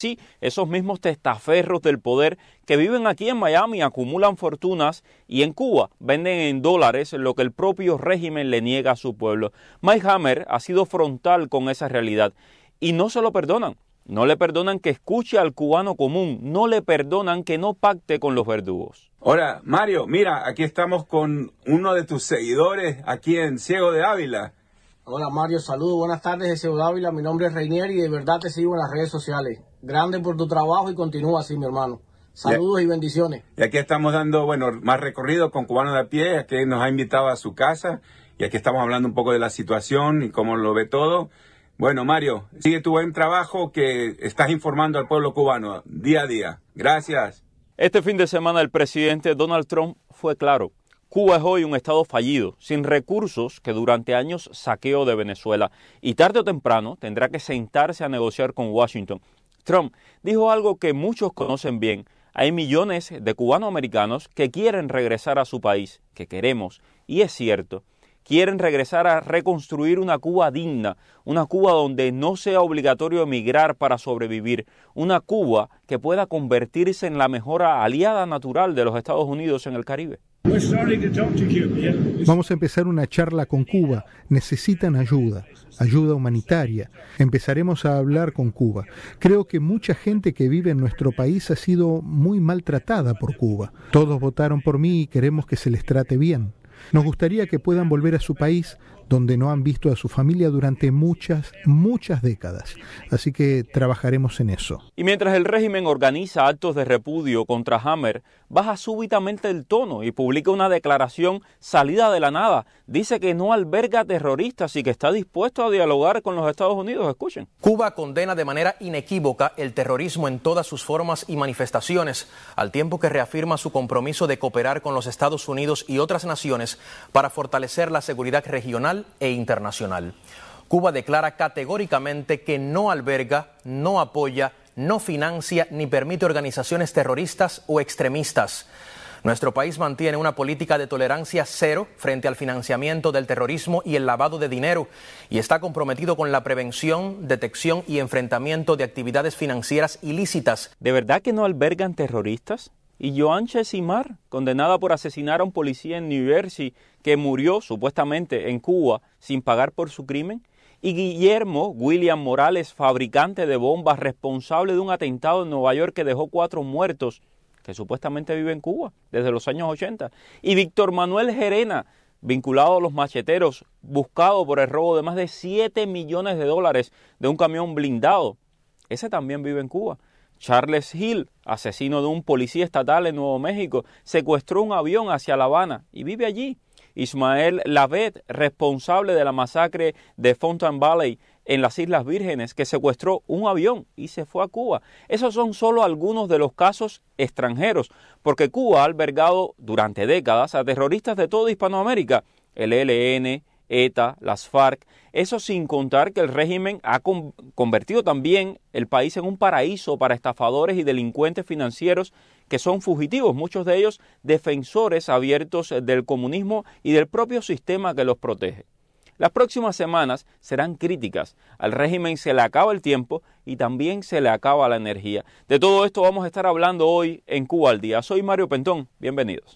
Sí, esos mismos testaferros del poder que viven aquí en Miami acumulan fortunas y en Cuba venden en dólares lo que el propio régimen le niega a su pueblo. Mike Hammer ha sido frontal con esa realidad y no se lo perdonan. No le perdonan que escuche al cubano común, no le perdonan que no pacte con los verdugos. Hola, Mario, mira, aquí estamos con uno de tus seguidores aquí en Ciego de Ávila. Hola Mario, saludos, buenas tardes de Ciego de Ávila, mi nombre es Reinier y de verdad te sigo en las redes sociales. Grande por tu trabajo y continúa así, mi hermano. Saludos y bendiciones. Y aquí estamos dando, más recorrido con Cubano de a Pie, aquí nos ha invitado a su casa y aquí estamos hablando un poco de la situación y cómo lo ve todo. Bueno, Mario, sigue tu buen trabajo que estás informando al pueblo cubano día a día. Gracias. Este fin de semana el presidente Donald Trump fue claro. Cuba es hoy un estado fallido, sin recursos que durante años saqueó de Venezuela y tarde o temprano tendrá que sentarse a negociar con Washington. Trump dijo algo que muchos conocen bien. Hay millones de cubanoamericanos que quieren regresar a su país, que queremos, y es cierto. Quieren regresar a reconstruir una Cuba digna, una Cuba donde no sea obligatorio emigrar para sobrevivir, una Cuba que pueda convertirse en la mejor aliada natural de los Estados Unidos en el Caribe. Vamos a empezar una charla con Cuba. Necesitan ayuda humanitaria. Empezaremos a hablar con Cuba. Creo que mucha gente que vive en nuestro país ha sido muy maltratada por Cuba. Todos votaron por mí y queremos que se les trate bien. Nos gustaría que puedan volver a su país, donde no han visto a su familia durante muchas décadas. Así que trabajaremos en eso. Y mientras el régimen organiza actos de repudio contra Hammer, baja súbitamente el tono y publica una declaración salida de la nada. Dice que no alberga terroristas y que está dispuesto a dialogar con los Estados Unidos. Escuchen. Cuba condena de manera inequívoca el terrorismo en todas sus formas y manifestaciones, al tiempo que reafirma su compromiso de cooperar con los Estados Unidos y otras naciones para fortalecer la seguridad regional e internacional. Cuba declara categóricamente que no alberga, no apoya, no financia ni permite organizaciones terroristas o extremistas. Nuestro país mantiene una política de tolerancia cero frente al financiamiento del terrorismo y el lavado de dinero y está comprometido con la prevención, detección y enfrentamiento de actividades financieras ilícitas. ¿De verdad que no albergan terroristas? Y Joan Chesimard, condenada por asesinar a un policía en New Jersey que murió supuestamente en Cuba sin pagar por su crimen. Y Guillermo William Morales, fabricante de bombas, responsable de un atentado en Nueva York que dejó 4 muertos, que supuestamente vive en Cuba desde los años 80. Y Víctor Manuel Gerena, vinculado a los macheteros, buscado por el robo de más de $7 millones de un camión blindado. Ese también vive en Cuba. Charles Hill, asesino de un policía estatal en Nuevo México, secuestró un avión hacia La Habana y vive allí. Ismael Lavet, responsable de la masacre de Fountain Valley en las Islas Vírgenes, que secuestró un avión y se fue a Cuba. Esos son solo algunos de los casos extranjeros, porque Cuba ha albergado durante décadas a terroristas de toda Hispanoamérica, el ELN, ETA, las FARC, eso sin contar que el régimen ha convertido también el país en un paraíso para estafadores y delincuentes financieros que son fugitivos, muchos de ellos defensores abiertos del comunismo y del propio sistema que los protege. Las próximas semanas serán críticas. Al régimen se le acaba el tiempo y también se le acaba la energía. De todo esto vamos a estar hablando hoy en Cuba al Día. Soy Mario Pentón, bienvenidos.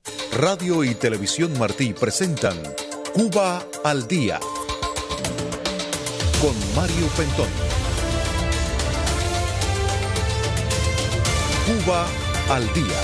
Radio y Televisión Martí presentan Cuba al Día con Mario Pentón. Cuba al Día.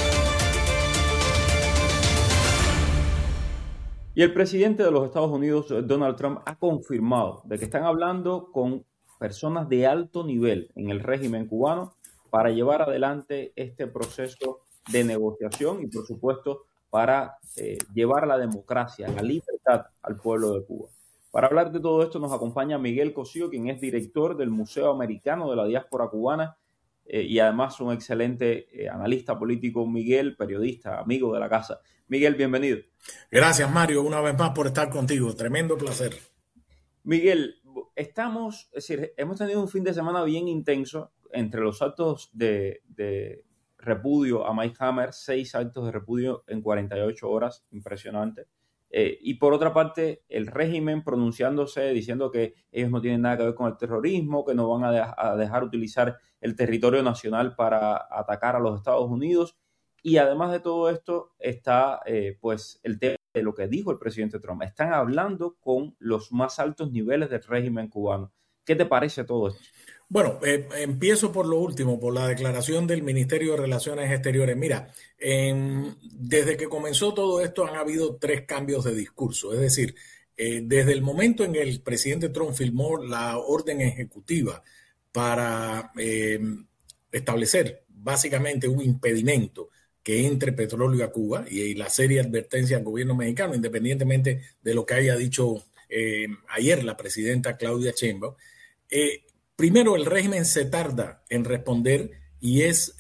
Y el presidente de los Estados Unidos, Donald Trump, ha confirmado de que están hablando con personas de alto nivel en el régimen cubano para llevar adelante este proceso de negociación y, por supuesto, para llevar la democracia, la libertad al pueblo de Cuba. Para hablar de todo esto nos acompaña Miguel Cosío, quien es director del Museo Americano de la Diáspora Cubana y además un excelente analista político. Miguel, periodista, amigo de la casa. Miguel, bienvenido. Gracias, Mario, una vez más por estar contigo. Tremendo placer. Miguel, hemos tenido un fin de semana bien intenso entre los actos de repudio a Mike Hammer, 6 actos de repudio en 48 horas, impresionante. Y por otra parte, el régimen pronunciándose, diciendo que ellos no tienen nada que ver con el terrorismo, que no van a dejar utilizar el territorio nacional para atacar a los Estados Unidos. Y además de todo esto está pues el tema de lo que dijo el presidente Trump. Están hablando con los más altos niveles del régimen cubano. ¿Qué te parece todo esto? Bueno, empiezo por lo último, por la declaración del Ministerio de Relaciones Exteriores. Mira, desde que comenzó todo esto han habido 3 cambios de discurso. Es decir, desde el momento en que el presidente Trump firmó la orden ejecutiva para establecer básicamente un impedimento que entre petróleo a Cuba y la seria advertencia al gobierno mexicano, independientemente de lo que haya dicho ayer la presidenta Claudia Sheinbaum, primero, el régimen se tarda en responder y es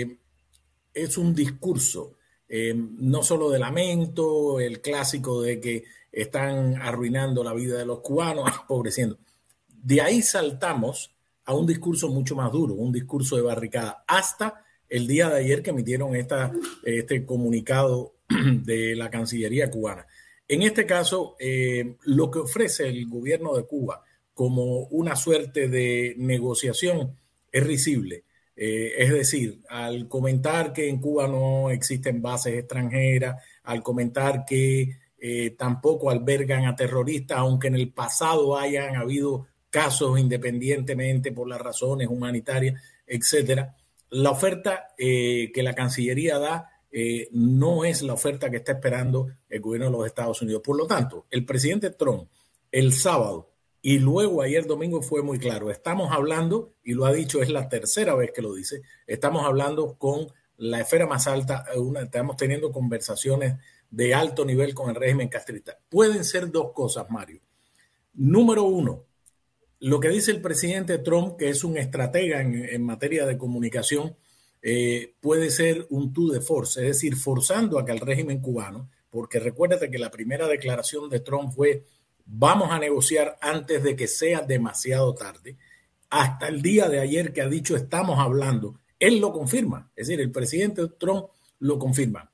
un discurso, no solo de lamento, el clásico de que están arruinando la vida de los cubanos, empobreciendo. De ahí saltamos a un discurso mucho más duro, un discurso de barricada, hasta el día de ayer que emitieron este comunicado de la Cancillería cubana. En este caso, lo que ofrece el gobierno de Cuba como una suerte de negociación es risible. Es decir, al comentar que en Cuba no existen bases extranjeras, al comentar que tampoco albergan a terroristas, aunque en el pasado hayan habido casos independientemente por las razones humanitarias, etcétera, la oferta que la Cancillería da no es la oferta que está esperando el gobierno de los Estados Unidos. Por lo tanto, el presidente Trump el sábado y luego ayer domingo fue muy claro. Estamos hablando, y lo ha dicho, es la tercera vez que lo dice, estamos hablando con la esfera más alta, estamos teniendo conversaciones de alto nivel con el régimen castrista. Pueden ser 2 cosas, Mario. Número 1, lo que dice el presidente Trump, que es un estratega en materia de comunicación, puede ser un tour de force, es decir, forzando a que el régimen cubano, porque recuérdate que la primera declaración de Trump fue: vamos a negociar antes de que sea demasiado tarde. Hasta el día de ayer que ha dicho estamos hablando, él lo confirma. Es decir, el presidente Trump lo confirma.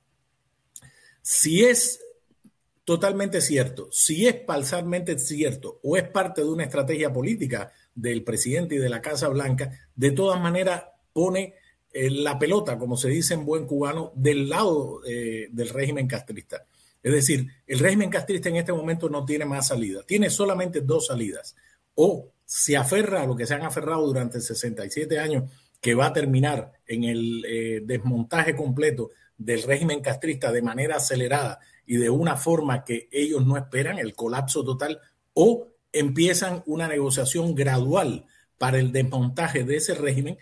Si es totalmente cierto, si es parcialmente cierto o es parte de una estrategia política del presidente y de la Casa Blanca, de todas maneras pone la pelota, como se dice en buen cubano, del lado del régimen castrista. Es decir, el régimen castrista en este momento no tiene más salida. Tiene solamente 2 salidas. O se aferra a lo que se han aferrado durante 67 años, que va a terminar en el desmontaje completo del régimen castrista de manera acelerada y de una forma que ellos no esperan, el colapso total, o empiezan una negociación gradual para el desmontaje de ese régimen.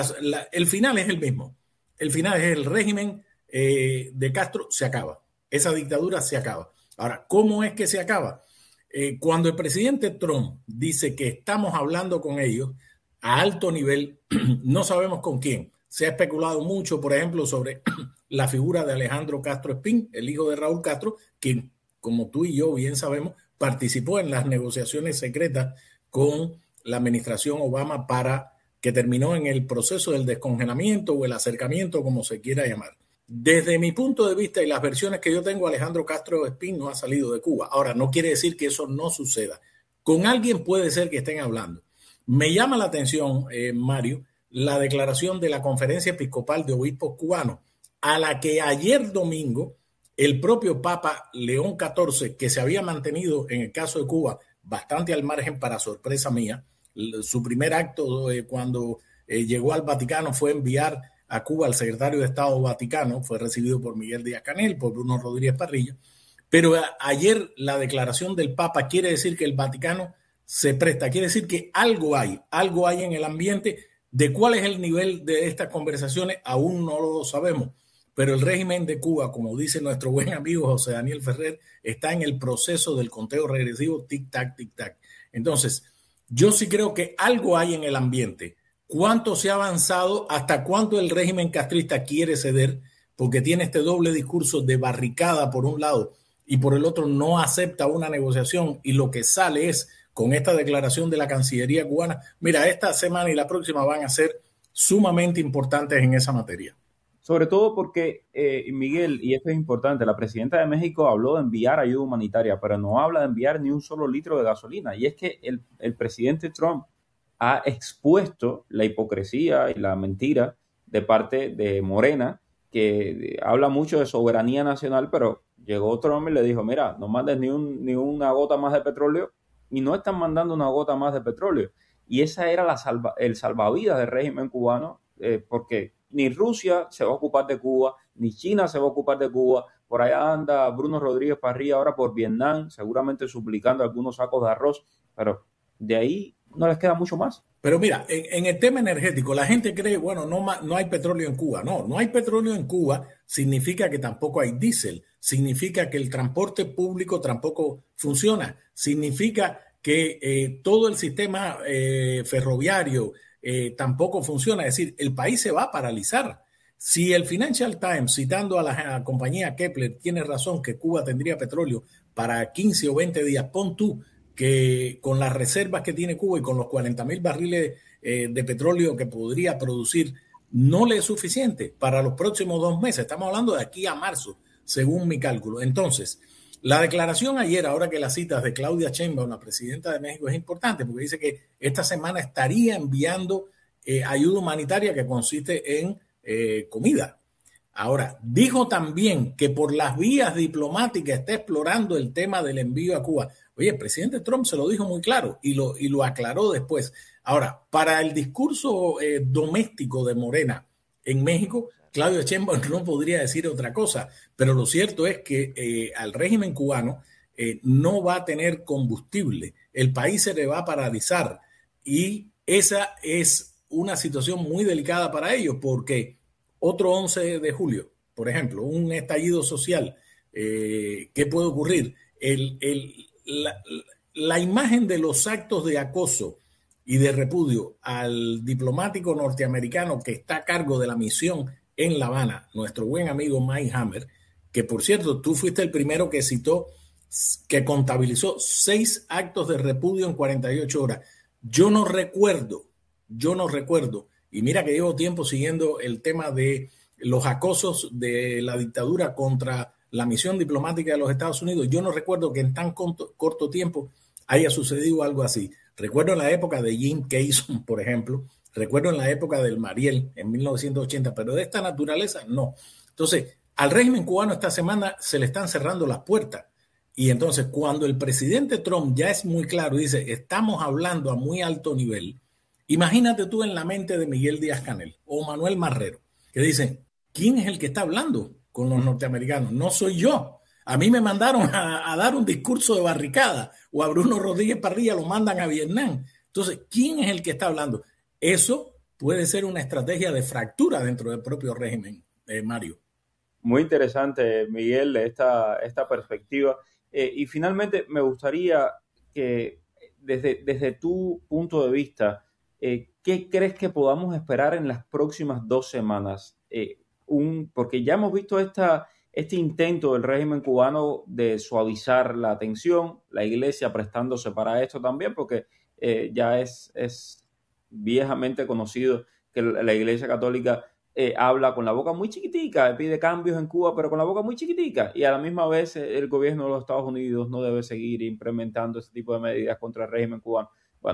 El final es el mismo. El final es el régimen de Castro se acaba. Esa dictadura se acaba. Ahora, ¿cómo es que se acaba? Cuando el presidente Trump dice que estamos hablando con ellos a alto nivel, no sabemos con quién. Se ha especulado mucho, por ejemplo, sobre la figura de Alejandro Castro Espín, el hijo de Raúl Castro, quien, como tú y yo bien sabemos, participó en las negociaciones secretas con la administración Obama que terminó en el proceso del descongelamiento o el acercamiento, como se quiera llamar. Desde mi punto de vista y las versiones que yo tengo, Alejandro Castro Espín no ha salido de Cuba. Ahora, no quiere decir que eso no suceda. Con alguien puede ser que estén hablando. Me llama la atención, Mario, la declaración de la Conferencia Episcopal de Obispos Cubanos, a la que ayer domingo el propio Papa León XIV, que se había mantenido en el caso de Cuba bastante al margen para sorpresa mía, su primer acto cuando llegó al Vaticano fue enviar a Cuba al secretario de Estado Vaticano, fue recibido por Miguel Díaz-Canel, por Bruno Rodríguez Parrilla, pero ayer la declaración del Papa quiere decir que el Vaticano se presta, quiere decir que algo hay en el ambiente. ¿De cuál es el nivel de estas conversaciones? Aún no lo sabemos, pero el régimen de Cuba, como dice nuestro buen amigo José Daniel Ferrer, está en el proceso del conteo regresivo tic-tac, tic-tac. Entonces, yo sí creo que algo hay en el ambiente. ¿Cuánto se ha avanzado? ¿Hasta cuánto el régimen castrista quiere ceder? Porque tiene este doble discurso de barricada por un lado y por el otro no acepta una negociación, y lo que sale es con esta declaración de la Cancillería cubana. Mira, esta semana y la próxima van a ser sumamente importantes en esa materia. Sobre todo porque, Miguel, y esto es importante, la presidenta de México habló de enviar ayuda humanitaria, pero no habla de enviar ni un solo litro de gasolina. Y es que el presidente Trump ha expuesto la hipocresía y la mentira de parte de Morena, que habla mucho de soberanía nacional, pero llegó Trump y le dijo, mira, no mandes ni una gota más de petróleo, y no están mandando una gota más de petróleo. Y esa era el salvavidas del régimen cubano, porque ni Rusia se va a ocupar de Cuba, ni China se va a ocupar de Cuba. Por allá anda Bruno Rodríguez Parrilla ahora por Vietnam, seguramente suplicando algunos sacos de arroz, pero de ahí no les queda mucho más. Pero mira, en el tema energético, la gente cree, bueno, no hay petróleo en Cuba. No hay petróleo en Cuba significa que tampoco hay diésel, significa que el transporte público tampoco funciona, significa que todo el sistema ferroviario tampoco funciona. Es decir, el país se va a paralizar. Si el Financial Times, citando a la compañía Kepler, tiene razón que Cuba tendría petróleo para 15 o 20 días, pon tú que con las reservas que tiene Cuba y con los 40,000 barriles de petróleo que podría producir, no le es suficiente para los próximos 2 meses. Estamos hablando de aquí a marzo, según mi cálculo. Entonces, la declaración ayer, ahora que las citas de Claudia Sheinbaum, la presidenta de México, es importante porque dice que esta semana estaría enviando ayuda humanitaria que consiste en comida. Ahora, dijo también que por las vías diplomáticas está explorando el tema del envío a Cuba. Oye, el presidente Trump se lo dijo muy claro y lo aclaró después. Ahora, para el discurso doméstico de Morena en México, Claudia Sheinbaum no podría decir otra cosa, pero lo cierto es que al régimen cubano no va a tener combustible, el país se le va a paralizar y esa es una situación muy delicada para ellos porque otro 11 de julio, por ejemplo, un estallido social, ¿qué puede ocurrir? La imagen de los actos de acoso y de repudio al diplomático norteamericano que está a cargo de la misión en La Habana, nuestro buen amigo Mike Hammer, que por cierto, tú fuiste el primero que citó, que contabilizó 6 actos de repudio en 48 horas. Yo no recuerdo, y mira que llevo tiempo siguiendo el tema de los acosos de la dictadura contra la misión diplomática de los Estados Unidos, yo no recuerdo que en tan corto tiempo haya sucedido algo así. Recuerdo en la época de Jim Cason, por ejemplo, recuerdo en la época del Mariel, en 1980, pero de esta naturaleza no. Entonces, al régimen cubano esta semana se le están cerrando las puertas. Y entonces, cuando el presidente Trump ya es muy claro y dice, estamos hablando a muy alto nivel, imagínate tú en la mente de Miguel Díaz-Canel o Manuel Marrero, que dicen, ¿quién es el que está hablando con los norteamericanos? No soy yo. A mí me mandaron a dar un discurso de barricada o a Bruno Rodríguez Parrilla lo mandan a Vietnam. Entonces, ¿quién es el que está hablando? Eso puede ser una estrategia de fractura dentro del propio régimen, Mario. Muy interesante, Miguel, esta perspectiva. Y finalmente me gustaría que desde tu punto de vista, ¿qué crees que podamos esperar en las próximas 2 semanas? Porque ya hemos visto este intento del régimen cubano de suavizar la tensión, la iglesia prestándose para esto también, porque ya es viejamente conocido que la iglesia católica habla con la boca muy chiquitica, pide cambios en Cuba, pero con la boca muy chiquitica, y a la misma vez el gobierno de los Estados Unidos no debe seguir implementando ese tipo de medidas contra el régimen cubano. Bueno,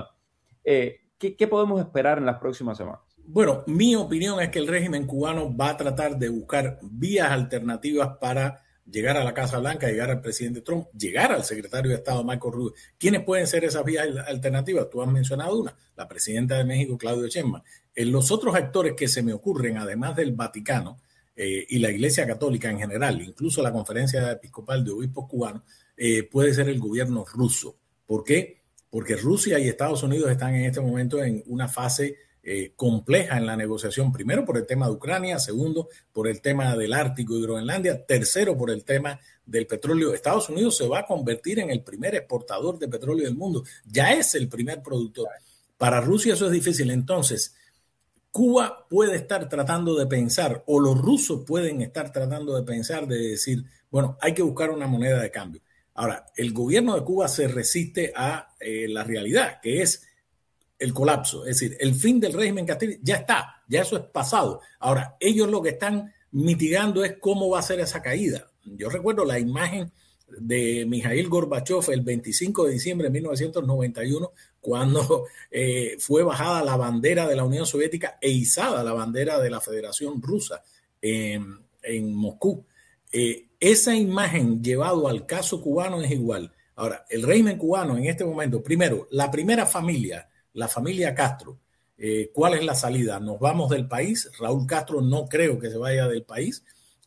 ¿qué podemos esperar en las próximas semanas? Bueno, mi opinión es que el régimen cubano va a tratar de buscar vías alternativas para llegar a la Casa Blanca, llegar al presidente Trump, llegar al secretario de Estado Marco Rubio. ¿Quiénes pueden ser esas vías alternativas? Tú has mencionado una, la presidenta de México, Claudia Sheinbaum. Los otros actores que se me ocurren, además del Vaticano y la Iglesia Católica en general, incluso la Conferencia Episcopal de Obispos Cubanos, puede ser el gobierno ruso. ¿Por qué? Porque Rusia y Estados Unidos están en este momento en una fase compleja en la negociación, primero por el tema de Ucrania, segundo por el tema del Ártico y Groenlandia, tercero por el tema del petróleo. Estados Unidos se va a convertir en el primer exportador de petróleo del mundo, ya es el primer productor. Para Rusia eso es difícil. Entonces, Cuba puede estar tratando de pensar, o los rusos pueden estar tratando de pensar, de decir, bueno, hay que buscar una moneda de cambio. Ahora, el gobierno de Cuba se resiste a la realidad, que es el colapso, es decir, el fin del régimen Castillo ya está, ya eso es pasado. Ahora, ellos lo que están mitigando es cómo va a ser esa caída. Yo recuerdo la imagen de Mikhail Gorbachev el 25 de diciembre de 1991, cuando fue bajada la bandera de la Unión Soviética e izada la bandera de la Federación Rusa en Moscú. Esa imagen llevado al caso cubano es igual. Ahora, el régimen cubano en este momento, primero, la primera familia, la familia Castro, ¿cuál es la salida? ¿Nos vamos del país? Raúl Castro no creo que se vaya del país.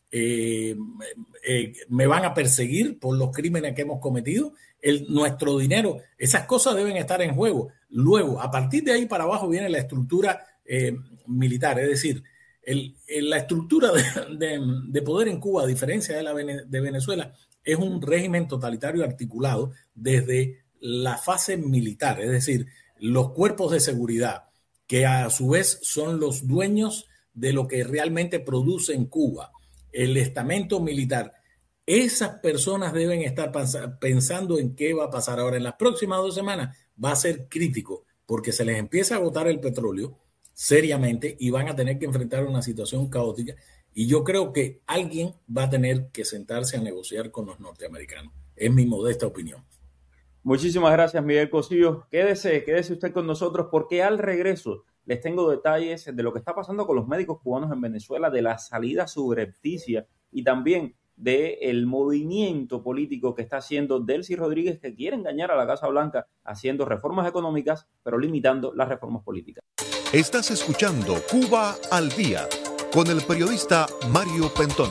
Me van a perseguir por los crímenes que hemos cometido. Nuestro dinero, esas cosas deben estar en juego. Luego, a partir de ahí para abajo viene la estructura militar, es decir, la estructura de poder en Cuba, a diferencia de Venezuela, es un régimen totalitario articulado desde la fase militar, es decir, los cuerpos de seguridad, que a su vez son los dueños de lo que realmente produce en Cuba, el estamento militar. Esas personas deben estar pensando en qué va a pasar ahora. En las próximas 2 semanas va a ser crítico, porque se les empieza a agotar el petróleo seriamente y van a tener que enfrentar una situación caótica. Y yo creo que alguien va a tener que sentarse a negociar con los norteamericanos. Es mi modesta opinión. Muchísimas gracias, Miguel Cosío. Quédese usted con nosotros, porque al regreso les tengo detalles de lo que está pasando con los médicos cubanos en Venezuela, de la salida subrepticia y también del movimiento político que está haciendo Delcy Rodríguez, que quiere engañar a la Casa Blanca haciendo reformas económicas, pero limitando las reformas políticas. Estás escuchando Cuba al Día con el periodista Mario Pentón.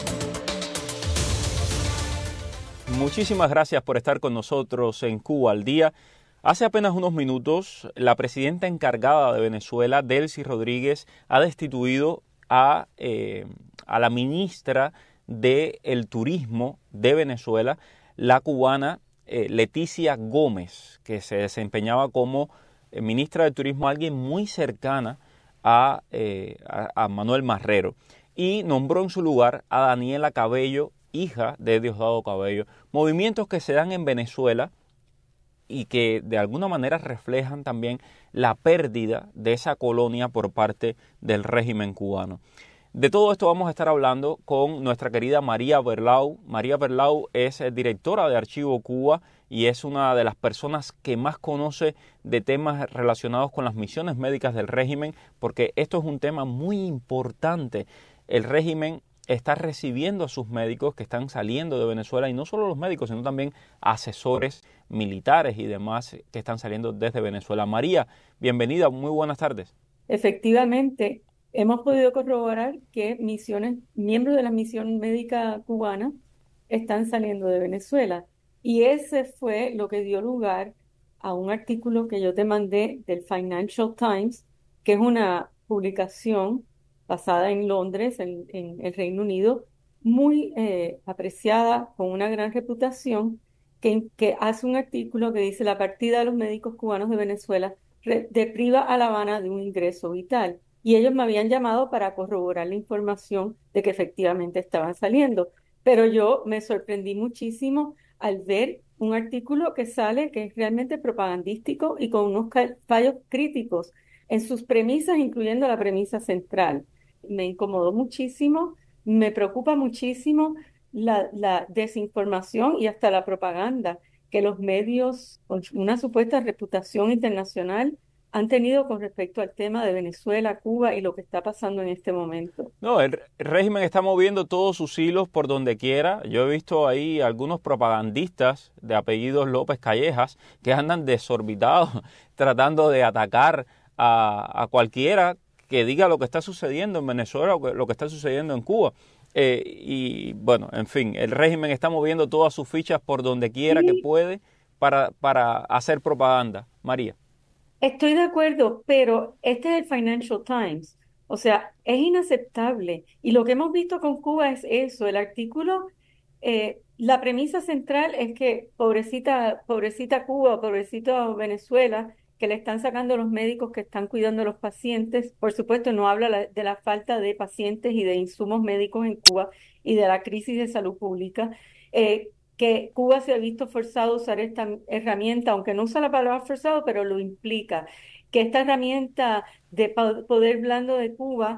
Muchísimas gracias por estar con nosotros en Cuba al Día. Hace apenas unos minutos, la presidenta encargada de Venezuela, Delcy Rodríguez, ha destituido a la ministra del Turismo de Venezuela, la cubana Leticia Gómez, que se desempeñaba como ministra de Turismo, alguien muy cercana a Manuel Marrero, y nombró en su lugar a Daniela Cabello, hija de Diosdado Cabello. Movimientos que se dan en Venezuela y que de alguna manera reflejan también la pérdida de esa colonia por parte del régimen cubano. De todo esto vamos a estar hablando con nuestra querida María Berlau. María Berlau es directora de Archivo Cuba y es una de las personas que más conoce de temas relacionados con las misiones médicas del régimen, porque esto es un tema muy importante. El régimen está recibiendo a sus médicos que están saliendo de Venezuela, y no solo los médicos, sino también asesores militares y demás que están saliendo desde Venezuela. María, bienvenida, muy buenas tardes. Efectivamente, hemos podido corroborar que miembros de la misión médica cubana están saliendo de Venezuela, y ese fue lo que dio lugar a un artículo que yo te mandé del Financial Times, que es una publicación basada en Londres, en el Reino Unido, muy apreciada, con una gran reputación, que hace un artículo que dice: la partida de los médicos cubanos de Venezuela depriva a La Habana de un ingreso vital. Y ellos me habían llamado para corroborar la información de que efectivamente estaban saliendo. Pero yo me sorprendí muchísimo al ver un artículo que sale, que es realmente propagandístico y con unos fallos críticos en sus premisas, incluyendo la premisa central. Me incomodó muchísimo, me preocupa muchísimo la desinformación y hasta la propaganda que los medios con una supuesta reputación internacional han tenido con respecto al tema de Venezuela, Cuba y lo que está pasando en este momento. No, el régimen está moviendo todos sus hilos por donde quiera. Yo he visto ahí algunos propagandistas de apellidos López Callejas que andan desorbitados tratando de atacar a cualquiera que diga lo que está sucediendo en Venezuela o lo que está sucediendo en Cuba. Y bueno, en fin, el régimen está moviendo todas sus fichas por donde quiera que puede para hacer propaganda. María. Estoy de acuerdo, pero este es el Financial Times. O sea, es inaceptable. Y lo que hemos visto con Cuba es eso. El artículo, la premisa central es que pobrecita Cuba, pobrecito Venezuela, que le están sacando los médicos que están cuidando a los pacientes. Por supuesto, no habla de la falta de pacientes y de insumos médicos en Cuba y de la crisis de salud pública. Que Cuba se ha visto forzado a usar esta herramienta, aunque no usa la palabra forzado, pero lo implica, que esta herramienta de poder blando de Cuba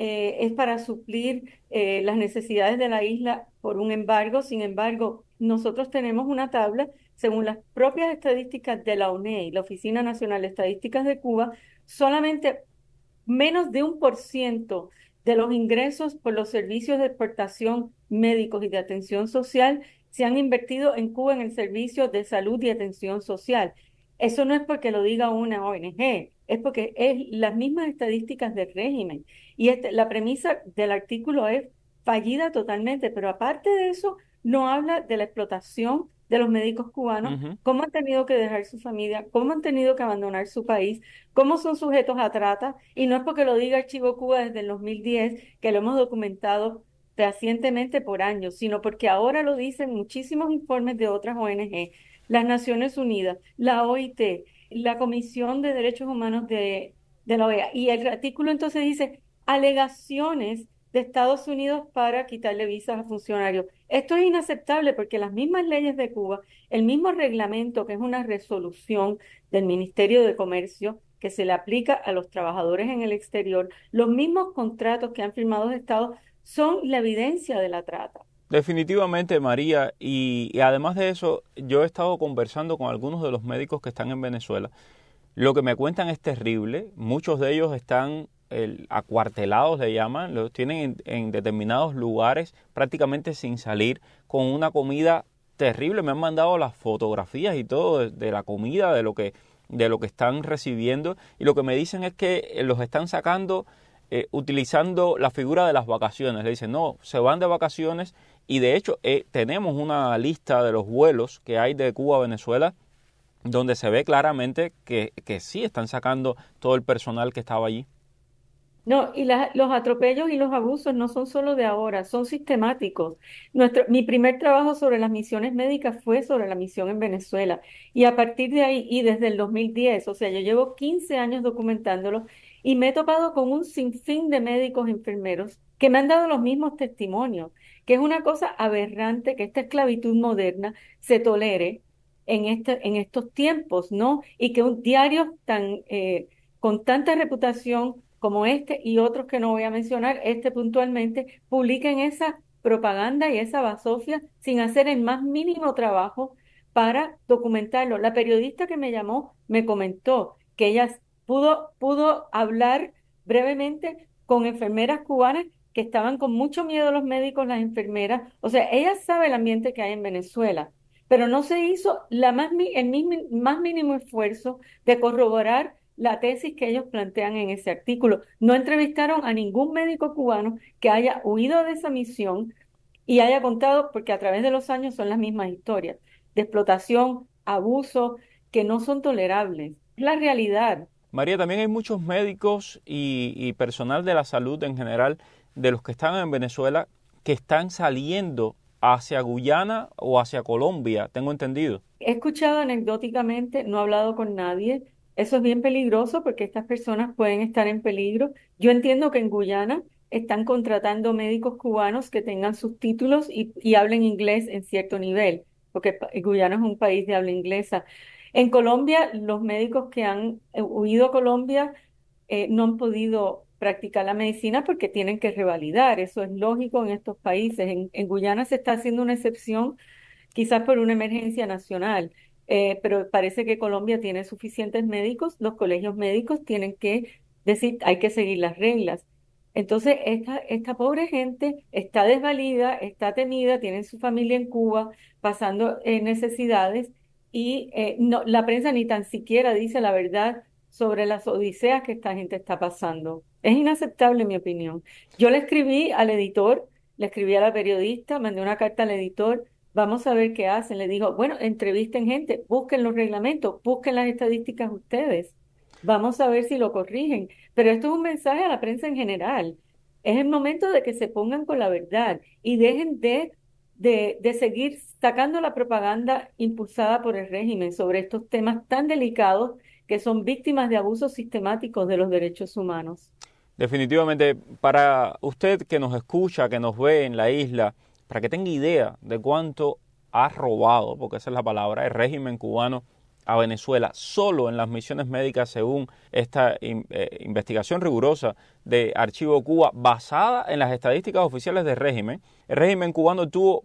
es para suplir las necesidades de la isla por un embargo. Sin embargo, nosotros tenemos una tabla, según las propias estadísticas de la UNED, la Oficina Nacional de Estadísticas de Cuba, solamente menos de 1% de los ingresos por los servicios de exportación médicos y de atención social se han invertido en Cuba en el servicio de salud y atención social. Eso no es porque lo diga una ONG, es porque es las mismas estadísticas del régimen. Y la premisa del artículo es fallida totalmente, pero aparte de eso, no habla de la explotación de los médicos cubanos, cómo han tenido que dejar su familia, cómo han tenido que abandonar su país, cómo son sujetos a trata, y no es porque lo diga Archivo Cuba desde el 2010, que lo hemos documentado fehacientemente por años, sino porque ahora lo dicen muchísimos informes de otras ONG, las Naciones Unidas, la OIT, la Comisión de Derechos Humanos de la OEA. Y el artículo entonces dice alegaciones de Estados Unidos para quitarle visas a funcionarios. Esto es inaceptable porque las mismas leyes de Cuba, el mismo reglamento, que es una resolución del Ministerio de Comercio, que se le aplica a los trabajadores en el exterior, los mismos contratos que han firmado los estados son la evidencia de la trata. Definitivamente, María, y además de eso, yo he estado conversando con algunos de los médicos que están en Venezuela. Lo que me cuentan es terrible. Muchos de ellos están acuartelados, le llaman, los tienen en determinados lugares prácticamente sin salir, con una comida terrible. Me han mandado las fotografías y todo de la comida, de lo que están recibiendo, y lo que me dicen es que los están sacando utilizando la figura de las vacaciones. Le dicen, no, se van de vacaciones, y de hecho tenemos una lista de los vuelos que hay de Cuba a Venezuela, donde se ve claramente que sí están sacando todo el personal que estaba allí. No, y los atropellos y los abusos no son solo de ahora, son sistemáticos. Mi primer trabajo sobre las misiones médicas fue sobre la misión en Venezuela. Y a partir de ahí, y desde el 2010, o sea, yo llevo 15 años documentándolo, y me he topado con un sinfín de médicos y enfermeros que me han dado los mismos testimonios, que es una cosa aberrante que esta esclavitud moderna se tolere en estos tiempos, ¿no? Y que un diario con tanta reputación como este y otros que no voy a mencionar, puntualmente, publiquen esa propaganda y esa basofia sin hacer el más mínimo trabajo para documentarlo. La periodista que me llamó me comentó que ella pudo hablar brevemente con enfermeras cubanas que estaban con mucho miedo los médicos, las enfermeras. O sea, ella sabe el ambiente que hay en Venezuela, pero no se hizo el más mínimo esfuerzo de corroborar la tesis que ellos plantean en ese artículo. No entrevistaron a ningún médico cubano que haya huido de esa misión y haya contado, porque a través de los años son las mismas historias, de explotación, abuso, que no son tolerables. Es la realidad. María, también hay muchos médicos y personal de la salud en general, de los que están en Venezuela, que están saliendo hacia Guyana o hacia Colombia, tengo entendido. He escuchado anecdóticamente, no he hablado con nadie. Eso es bien peligroso porque estas personas pueden estar en peligro. Yo entiendo que en Guyana están contratando médicos cubanos que tengan sus títulos y hablen inglés en cierto nivel, porque Guyana es un país de habla inglesa. En Colombia, los médicos que han huido a Colombia no han podido practicar la medicina porque tienen que revalidar. Eso es lógico en estos países. En Guyana se está haciendo una excepción, quizás por una emergencia nacional. Pero parece que Colombia tiene suficientes médicos, los colegios médicos tienen que decir, hay que seguir las reglas. Entonces, esta pobre gente está desvalida, está temida, tienen su familia en Cuba, pasando necesidades, y la prensa ni tan siquiera dice la verdad sobre las odiseas que esta gente está pasando. Es inaceptable, en mi opinión. Yo le escribí al editor, le escribí a la periodista, mandé una carta al editor. Vamos a ver qué hacen. Le digo, bueno, entrevisten gente, busquen los reglamentos, busquen las estadísticas ustedes. Vamos a ver si lo corrigen. Pero esto es un mensaje a la prensa en general. Es el momento de que se pongan con la verdad y dejen de seguir sacando la propaganda impulsada por el régimen sobre estos temas tan delicados que son víctimas de abusos sistemáticos de los derechos humanos. Definitivamente, para usted que nos escucha, que nos ve en la isla, para que tenga idea de cuánto ha robado, porque esa es la palabra, el régimen cubano a Venezuela solo en las misiones médicas, según esta investigación rigurosa de Archivo Cuba basada en las estadísticas oficiales del régimen. El régimen cubano tuvo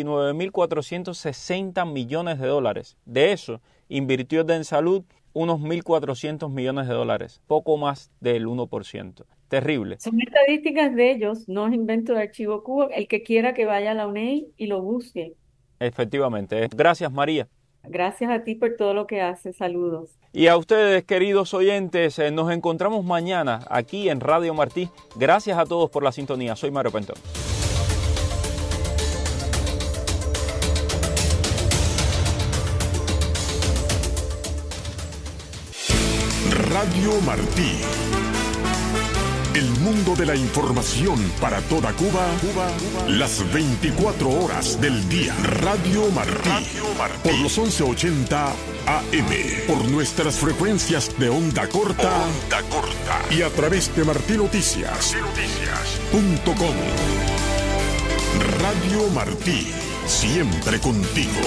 29.460 millones de dólares. De eso invirtió en salud unos 1.400 millones de dólares, poco más del 1%. Terrible. Son estadísticas de ellos, no es invento de Archivo Cuba. El que quiera que vaya a la UNEI y lo busque. Efectivamente. Gracias, María. Gracias a ti por todo lo que haces. Saludos. Y a ustedes, queridos oyentes, nos encontramos mañana aquí en Radio Martí. Gracias a todos por la sintonía. Soy Mario Pentón. Radio Martí. El mundo de la información para toda Cuba, las 24 horas del día. Radio Martí. Por los 1180 AM. Por nuestras frecuencias de onda corta. Y a través de martinoticias.com. Radio Martí. Siempre contigo.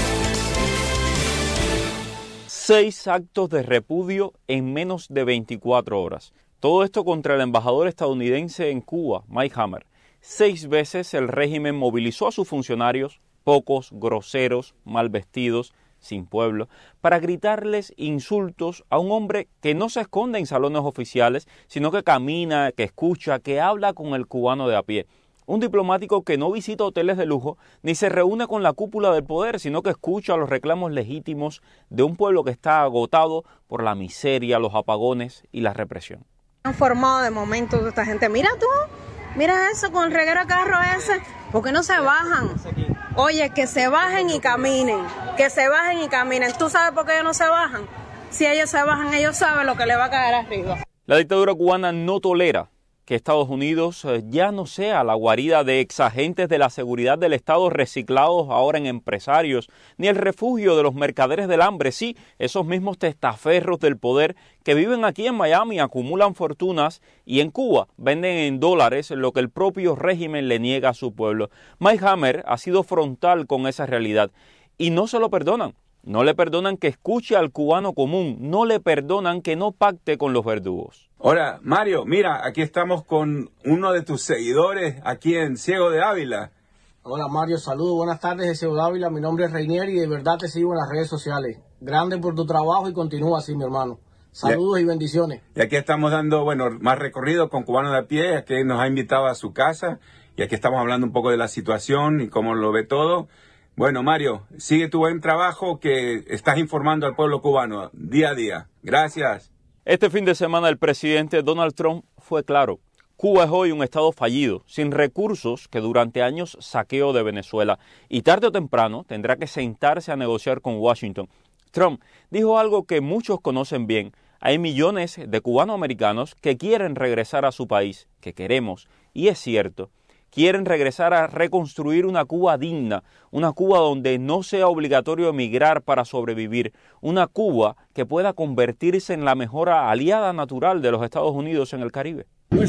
6 actos de repudio en menos de 24 horas. Todo esto contra el embajador estadounidense en Cuba, Mike Hammer. 6 veces el régimen movilizó a sus funcionarios, pocos, groseros, mal vestidos, sin pueblo, para gritarles insultos a un hombre que no se esconde en salones oficiales, sino que camina, que escucha, que habla con el cubano de a pie. Un diplomático que no visita hoteles de lujo ni se reúne con la cúpula del poder, sino que escucha los reclamos legítimos de un pueblo que está agotado por la miseria, los apagones y la represión. Han formado de momento esta gente. Mira tú, mira eso con el reguero de carro ese. ¿Por qué no se bajan? Oye, que se bajen y caminen. Que se bajen y caminen. ¿Tú sabes por qué ellos no se bajan? Si ellos se bajan, ellos saben lo que les va a caer arriba. La dictadura cubana no tolera que Estados Unidos ya no sea la guarida de exagentes de la seguridad del Estado reciclados ahora en empresarios, ni el refugio de los mercaderes del hambre, sí, esos mismos testaferros del poder que viven aquí en Miami, acumulan fortunas y en Cuba venden en dólares lo que el propio régimen le niega a su pueblo. Mike Hammer ha sido frontal con esa realidad y no se lo perdonan. No le perdonan que escuche al cubano común, no le perdonan que no pacte con los verdugos. Hola, Mario, mira, aquí estamos con uno de tus seguidores aquí en Ciego de Ávila. Hola Mario, saludos, buenas tardes de Ciego de Ávila. Mi nombre es Reinier y de verdad te sigo en las redes sociales. Grande por tu trabajo y continúa así, mi hermano. Saludos y bendiciones. Y aquí estamos dando, más recorrido con Cubano de a Pie, aquí nos ha invitado a su casa y aquí estamos hablando un poco de la situación y cómo lo ve todo. Bueno, Mario, sigue tu buen trabajo que estás informando al pueblo cubano día a día. Gracias. Este fin de semana el presidente Donald Trump fue claro. Cuba es hoy un estado fallido, sin recursos que durante años saqueó de Venezuela y tarde o temprano tendrá que sentarse a negociar con Washington. Trump dijo algo que muchos conocen bien. Hay millones de cubanoamericanos que quieren regresar a su país, que queremos, y es cierto. Quieren regresar a reconstruir una Cuba digna, una Cuba donde no sea obligatorio emigrar para sobrevivir, una Cuba que pueda convertirse en la mejor aliada natural de los Estados Unidos en el Caribe.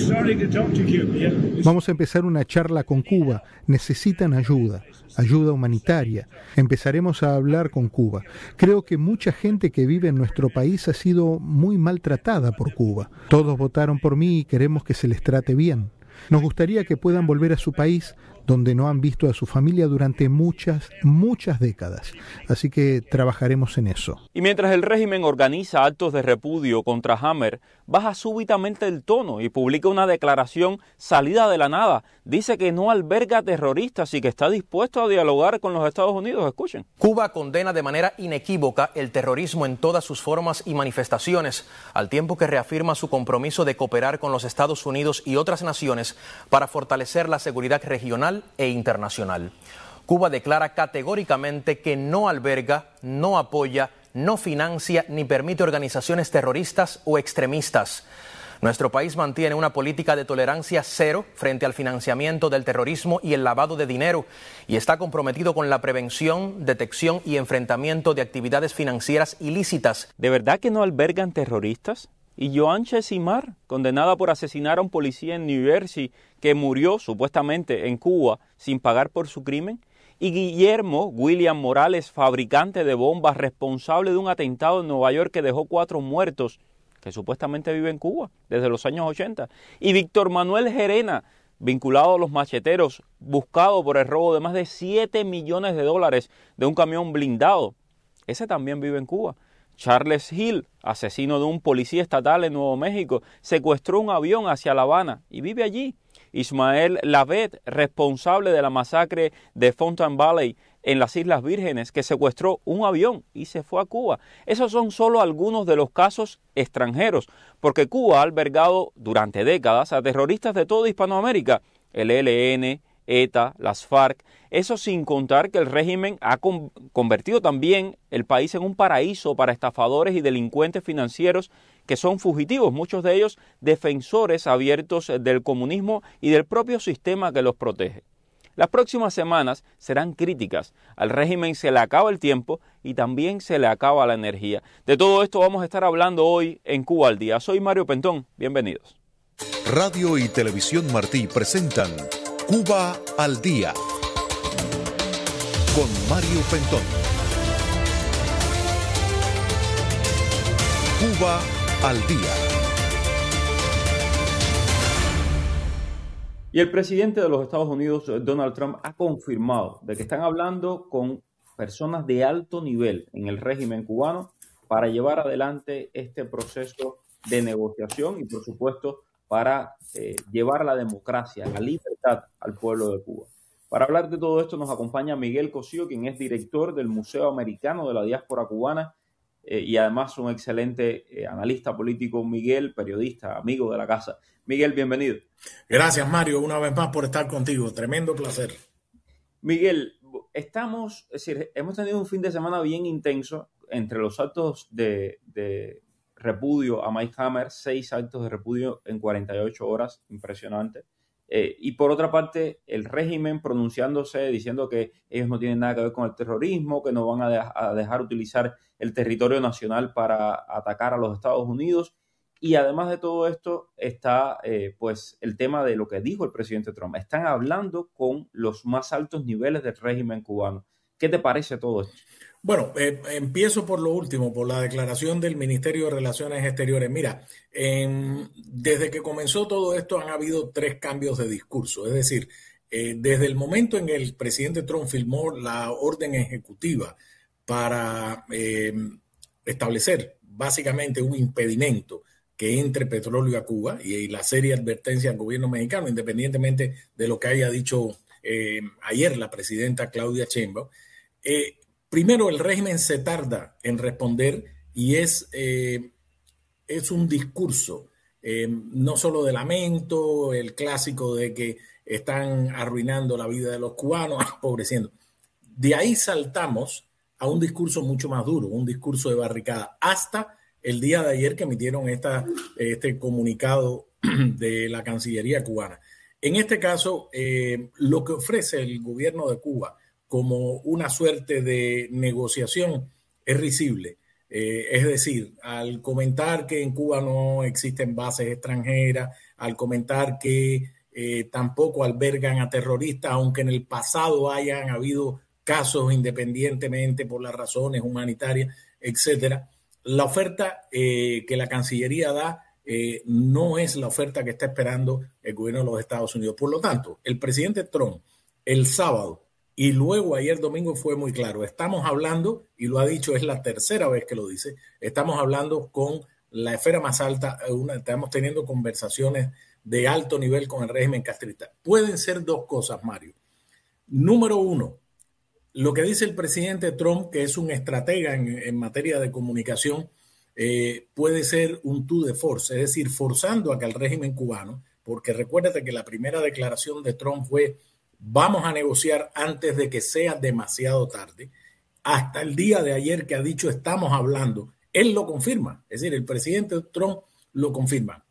Vamos a empezar una charla con Cuba. Necesitan ayuda humanitaria. Empezaremos a hablar con Cuba. Creo que mucha gente que vive en nuestro país ha sido muy maltratada por Cuba. Todos votaron por mí y queremos que se les trate bien. Nos gustaría que puedan volver a su país, donde no han visto a su familia durante muchas décadas. Así que trabajaremos en eso. Y mientras el régimen organiza actos de repudio contra Hammer, baja súbitamente el tono y publica una declaración salida de la nada. Dice que no alberga terroristas y que está dispuesto a dialogar con los Estados Unidos. Escuchen. Cuba condena de manera inequívoca el terrorismo en todas sus formas y manifestaciones, al tiempo que reafirma su compromiso de cooperar con los Estados Unidos y otras naciones para fortalecer la seguridad regional e internacional. Cuba declara categóricamente que no alberga, no apoya, no financia ni permite organizaciones terroristas o extremistas. Nuestro país mantiene una política de tolerancia cero frente al financiamiento del terrorismo y el lavado de dinero y está comprometido con la prevención, detección y enfrentamiento de actividades financieras ilícitas. ¿De verdad que no albergan terroristas? Y Joanche Simar, condenada por asesinar a un policía en New Jersey que murió supuestamente en Cuba sin pagar por su crimen. y Guillermo William Morales, fabricante de bombas, responsable de un atentado en Nueva York que dejó 4 muertos, que supuestamente vive en Cuba desde los años 80, y Víctor Manuel Gerena, vinculado a los macheteros, buscado por el robo de más de $7 millones de un camión blindado. Ese también vive en Cuba. Charles Hill, asesino de un policía estatal en Nuevo México, secuestró un avión hacia La Habana y vive allí. Ismael Lavet, responsable de la masacre de Fountain Valley en las Islas Vírgenes, que secuestró un avión y se fue a Cuba. Esos son solo algunos de los casos extranjeros, porque Cuba ha albergado durante décadas a terroristas de toda Hispanoamérica, el ELN, ETA, las FARC, eso sin contar que el régimen ha convertido también el país en un paraíso para estafadores y delincuentes financieros que son fugitivos, muchos de ellos defensores abiertos del comunismo y del propio sistema que los protege. Las próximas semanas serán críticas. Al régimen se le acaba el tiempo y también se le acaba la energía. De todo esto vamos a estar hablando hoy en Cuba al Día. Soy Mario Pentón. Bienvenidos. Radio y Televisión Martí presentan Cuba al Día con Mario Pentón. Cuba al Día. Y el presidente de los Estados Unidos, Donald Trump, ha confirmado de que están hablando con personas de alto nivel en el régimen cubano para llevar adelante este proceso de negociación y, por supuesto, para llevar la democracia, la libertad al pueblo de Cuba. Para hablar de todo esto nos acompaña Miguel Cosío, quien es director del Museo Americano de la Diáspora Cubana y además un excelente analista político. Miguel, periodista, amigo de la casa. Miguel, bienvenido. Gracias, Mario, una vez más por estar contigo. Tremendo placer. Miguel, hemos tenido un fin de semana bien intenso entre los actos de repudio a Mike Hammer, 6 actos de repudio en 48 horas, impresionante. Y por otra parte, el régimen pronunciándose, diciendo que ellos no tienen nada que ver con el terrorismo, que no van a dejar utilizar el territorio nacional para atacar a los Estados Unidos. Y además de todo esto está pues el tema de lo que dijo el presidente Trump. Están hablando con los más altos niveles del régimen cubano. ¿Qué te parece todo esto? Bueno, empiezo por lo último, por la declaración del Ministerio de Relaciones Exteriores. Mira, desde que comenzó todo esto han habido 3 cambios de discurso. Es decir, desde el momento en que el presidente Trump firmó la orden ejecutiva para establecer básicamente un impedimento que entre petróleo a Cuba y la seria advertencia al gobierno mexicano, independientemente de lo que haya dicho ayer la presidenta Claudia Sheinbaum, primero, el régimen se tarda en responder y es un discurso, no solo de lamento, el clásico de que están arruinando la vida de los cubanos, empobreciendo. De ahí saltamos a un discurso mucho más duro, un discurso de barricada, hasta el día de ayer que emitieron este comunicado de la Cancillería cubana. En este caso, lo que ofrece el gobierno de Cuba como una suerte de negociación es risible. Es decir, al comentar que en Cuba no existen bases extranjeras, al comentar que tampoco albergan a terroristas, aunque en el pasado hayan habido casos independientemente por las razones humanitarias, etcétera, la oferta que la Cancillería da no es la oferta que está esperando el gobierno de los Estados Unidos. Por lo tanto, el presidente Trump el sábado y luego ayer domingo fue muy claro. Estamos hablando, y lo ha dicho, es la tercera vez que lo dice, estamos hablando con la esfera más alta, estamos teniendo conversaciones de alto nivel con el régimen castrista. Pueden ser 2 cosas, Mario. Número 1, lo que dice el presidente Trump, que es un estratega en materia de comunicación, puede ser un tour de force, es decir, forzando a que el régimen cubano, porque recuérdate que la primera declaración de Trump fue: vamos a negociar antes de que sea demasiado tarde. Hasta el día de ayer que ha dicho estamos hablando, él lo confirma. Es decir, el presidente Trump lo confirma.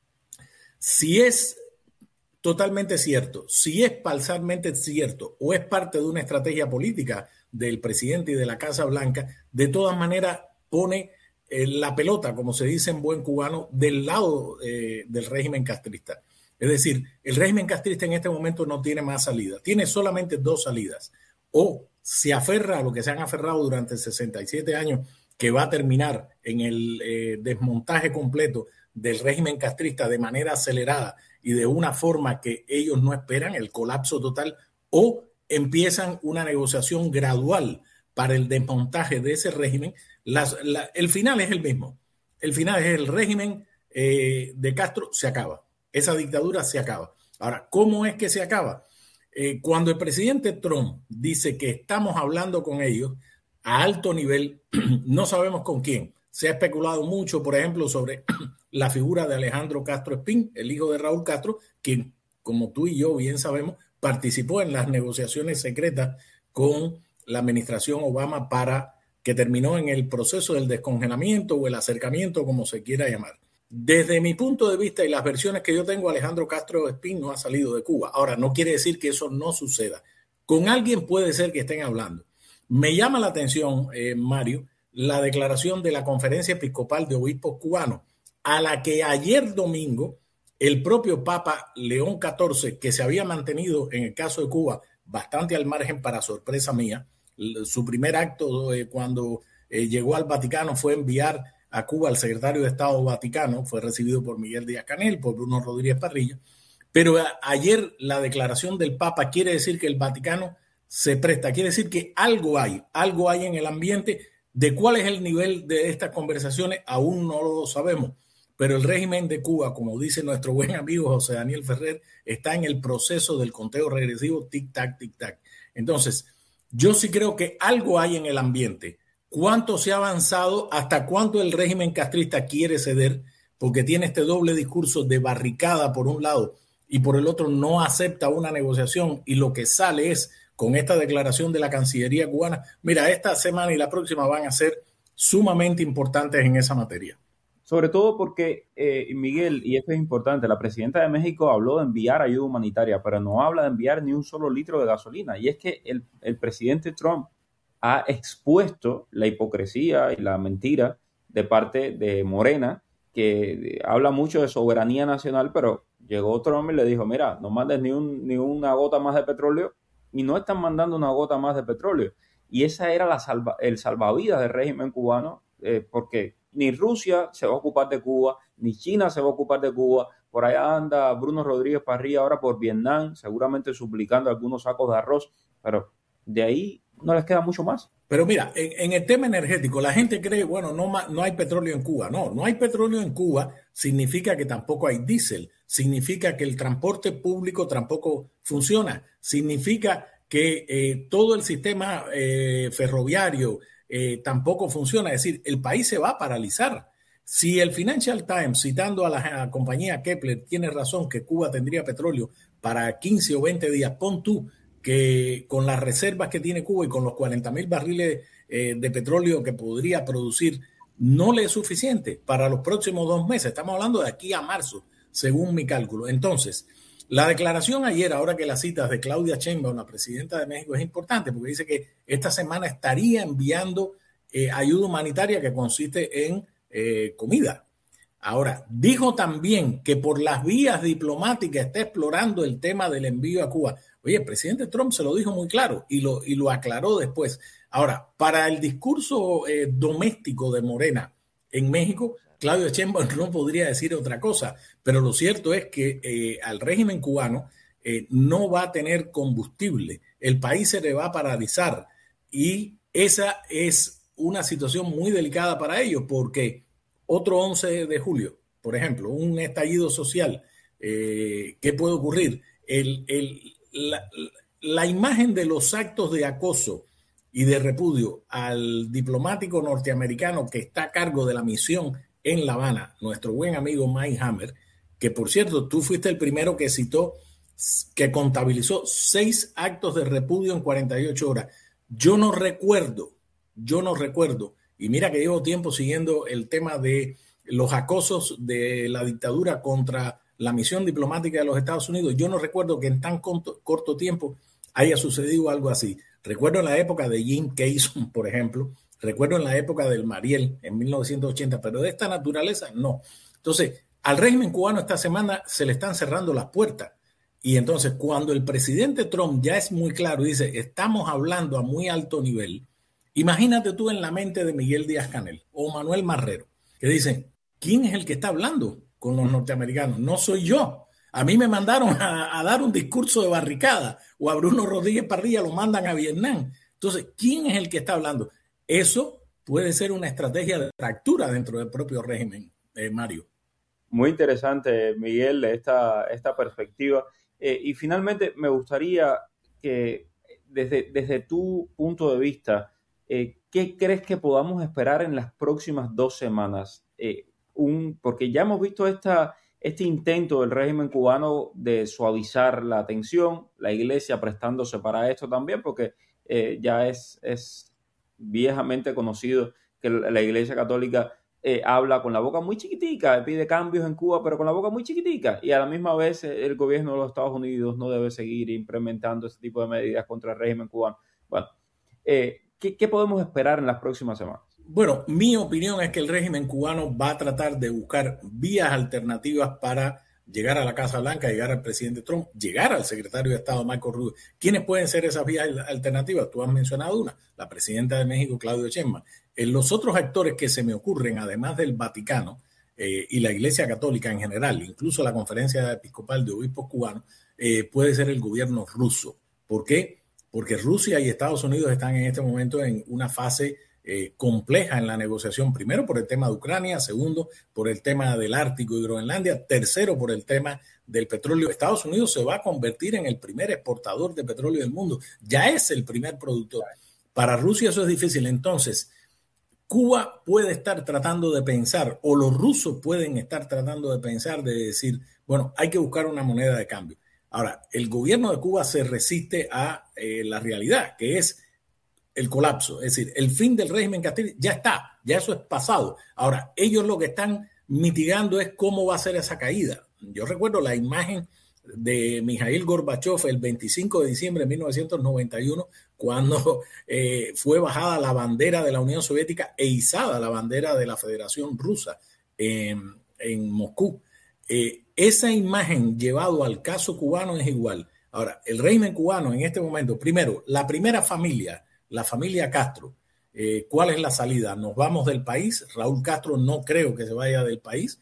Si es totalmente cierto, si es parcialmente cierto o es parte de una estrategia política del presidente y de la Casa Blanca, de todas maneras pone la pelota, como se dice en buen cubano, del lado del régimen castrista. Es decir, el régimen castrista en este momento no tiene más salidas, tiene solamente 2 salidas. o se aferra a lo que se han aferrado durante 67 años, que va a terminar en el desmontaje completo del régimen castrista de manera acelerada y de una forma que ellos no esperan, el colapso total, o empiezan una negociación gradual para el desmontaje de ese régimen. El final es el mismo. El final es el régimen de Castro se acaba. Esa dictadura se acaba. Ahora, ¿cómo es que se acaba? Cuando el presidente Trump dice que estamos hablando con ellos a alto nivel, no sabemos con quién. Se ha especulado mucho, por ejemplo, sobre la figura de Alejandro Castro Espín, el hijo de Raúl Castro, quien, como tú y yo bien sabemos, participó en las negociaciones secretas con la administración Obama que terminó en el proceso del descongelamiento o el acercamiento, como se quiera llamar. Desde mi punto de vista y las versiones que yo tengo, Alejandro Castro Espín no ha salido de Cuba. Ahora, no quiere decir que eso no suceda. Con alguien puede ser que estén hablando. Me llama la atención, Mario, la declaración de la Conferencia Episcopal de Obispos Cubanos, a la que ayer domingo el propio Papa León XIV, que se había mantenido en el caso de Cuba bastante al margen para sorpresa mía, su primer acto cuando llegó al Vaticano fue enviar a Cuba al secretario de Estado Vaticano, fue recibido por Miguel Díaz-Canel, por Bruno Rodríguez Parrilla, pero ayer la declaración del Papa quiere decir que el Vaticano se presta, quiere decir que algo hay en el ambiente. De cuál es el nivel de estas conversaciones aún no lo sabemos, pero el régimen de Cuba, como dice nuestro buen amigo José Daniel Ferrer, está en el proceso del conteo regresivo tic-tac, tic-tac. Entonces, yo sí creo que algo hay en el ambiente. ¿Cuánto se ha avanzado? ¿Hasta cuánto el régimen castrista quiere ceder? Porque tiene este doble discurso de barricada por un lado y por el otro no acepta una negociación, y lo que sale es con esta declaración de la Cancillería cubana. Mira, esta semana y la próxima van a ser sumamente importantes en esa materia. Sobre todo porque, Miguel, y esto es importante, la presidenta de México habló de enviar ayuda humanitaria, pero no habla de enviar ni un solo litro de gasolina. Y es que el presidente Trump ha expuesto la hipocresía y la mentira de parte de Morena, que habla mucho de soberanía nacional, pero llegó Trump y le dijo, mira, no mandes ni una gota más de petróleo, y no están mandando una gota más de petróleo. Y esa era el salvavidas del régimen cubano, porque ni Rusia se va a ocupar de Cuba, ni China se va a ocupar de Cuba. Por allá anda Bruno Rodríguez Parrilla ahora por Vietnam, seguramente suplicando algunos sacos de arroz, pero de ahí no les queda mucho más. Pero mira, en el tema energético, la gente cree, bueno, no hay petróleo en Cuba. No hay petróleo en Cuba significa que tampoco hay diésel, significa que el transporte público tampoco funciona, significa que todo el sistema ferroviario tampoco funciona. Es decir, el país se va a paralizar. Si el Financial Times, citando a la compañía Kepler, tiene razón que Cuba tendría petróleo para 15 o 20 días, pon tú que con las reservas que tiene Cuba y con los 40,000 barriles de petróleo que podría producir, no le es suficiente para los próximos 2 meses. Estamos hablando de aquí a marzo, según mi cálculo. Entonces, la declaración ayer, ahora que la citas, de Claudia Sheinbaum, la presidenta de México, es importante porque dice que esta semana estaría enviando ayuda humanitaria que consiste en comida. Ahora, dijo también que por las vías diplomáticas está explorando el tema del envío a Cuba. Oye, el presidente Trump se lo dijo muy claro y lo aclaró después. Ahora, para el discurso doméstico de Morena en México, Claudia Sheinbaum no podría decir otra cosa, pero lo cierto es que al régimen cubano no va a tener combustible. El país se le va a paralizar y esa es una situación muy delicada para ellos, porque otro 11 de julio, por ejemplo, un estallido social, ¿qué puede ocurrir? La imagen de los actos de acoso y de repudio al diplomático norteamericano que está a cargo de la misión en La Habana, nuestro buen amigo Mike Hammer, que por cierto, tú fuiste el primero que citó, que contabilizó 6 actos de repudio en 48 horas. Yo no recuerdo, y mira que llevo tiempo siguiendo el tema de los acosos de la dictadura contra la misión diplomática de los Estados Unidos, yo no recuerdo que en tan corto tiempo haya sucedido algo así. Recuerdo en la época de Jim Cason, por ejemplo, recuerdo en la época del Mariel en 1980, pero de esta naturaleza no. Entonces, al régimen cubano esta semana se le están cerrando las puertas Y entonces, cuando el presidente Trump ya es muy claro, dice, estamos hablando a muy alto nivel, imagínate tú en la mente de Miguel Díaz-Canel o Manuel Marrero, que dicen, ¿quién es el que está hablando con los norteamericanos? No soy yo. A mí me mandaron a dar un discurso de barricada, o a Bruno Rodríguez Parrilla lo mandan a Vietnam. Entonces, ¿quién es el que está hablando? Eso puede ser una estrategia de fractura dentro del propio régimen, Mario. Muy interesante, Miguel, esta perspectiva. Y finalmente me gustaría que desde tu punto de vista, ¿qué crees que podamos esperar en las próximas 2 semanas? Porque ya hemos visto este intento del régimen cubano de suavizar la tensión, la Iglesia prestándose para esto también, porque ya es viejamente conocido que la Iglesia Católica habla con la boca muy chiquitica, pide cambios en Cuba, pero con la boca muy chiquitica, y a la misma vez el gobierno de los Estados Unidos no debe seguir implementando ese tipo de medidas contra el régimen cubano. Bueno, ¿qué podemos esperar en las próximas semanas? Bueno, mi opinión es que el régimen cubano va a tratar de buscar vías alternativas para llegar a la Casa Blanca, llegar al presidente Trump, llegar al secretario de Estado Marco Rubio. ¿Quiénes pueden ser esas vías alternativas? Tú has mencionado una, la presidenta de México, Claudia Sheinbaum. Los otros actores que se me ocurren, además del Vaticano y la Iglesia Católica en general, incluso la Conferencia Episcopal de Obispos Cubanos, puede ser el gobierno ruso. ¿Por qué? Porque Rusia y Estados Unidos están en este momento en una fase compleja en la negociación, primero por el tema de Ucrania, segundo por el tema del Ártico y Groenlandia, tercero por el tema del petróleo. Estados Unidos se va a convertir en el primer exportador de petróleo del mundo, ya es el primer productor. Para Rusia eso es difícil. Entonces, Cuba puede estar tratando de pensar, o los rusos pueden estar tratando de pensar, de decir, bueno, hay que buscar una moneda de cambio. Ahora, el gobierno de Cuba se resiste a la realidad, que es el colapso, es decir, el fin del régimen castrista ya está, ya eso es pasado. Ahora, ellos lo que están mitigando es cómo va a ser esa caída. Yo recuerdo la imagen de Mikhail Gorbachev el 25 de diciembre de 1991, cuando fue bajada la bandera de la Unión Soviética e izada la bandera de la Federación Rusa en Moscú. Esa imagen llevado al caso cubano es igual. Ahora, el régimen cubano en este momento, primero, la primera familia, la familia Castro, ¿cuál es la salida? ¿Nos vamos del país? Raúl Castro no creo que se vaya del país.